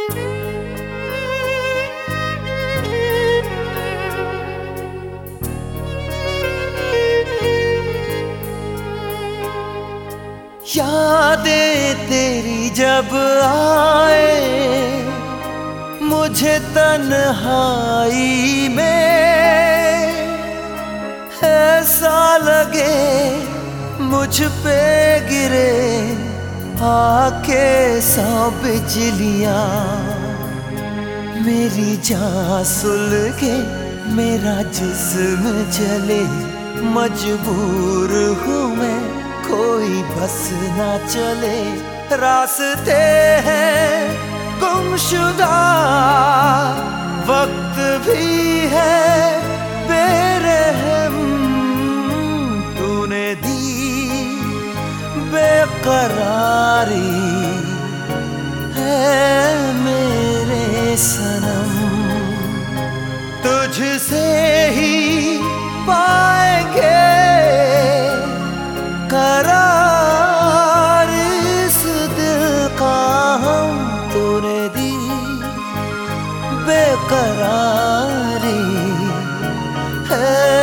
यादें तेरी जब आए मुझे तन्हाई में, ऐसा लगे मुझ पे गिरे आके 100 बिजलियां। मेरी जान सुलगे मेरा जिस्म जले, मजबूर हूँ मैं कोई बस ना चले। रास्ते हैं गुमशुदा, वक्त भी है बेरहम, तूने दी बेकरारी है मेरे सनम। तुझसे ही पाएंगे करार इस दिल का हम, तूने दी बेकरारी है